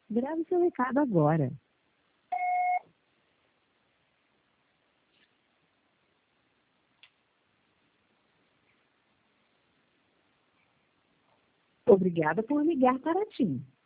Grave seu recado agora. Obrigada por ligar para TIM.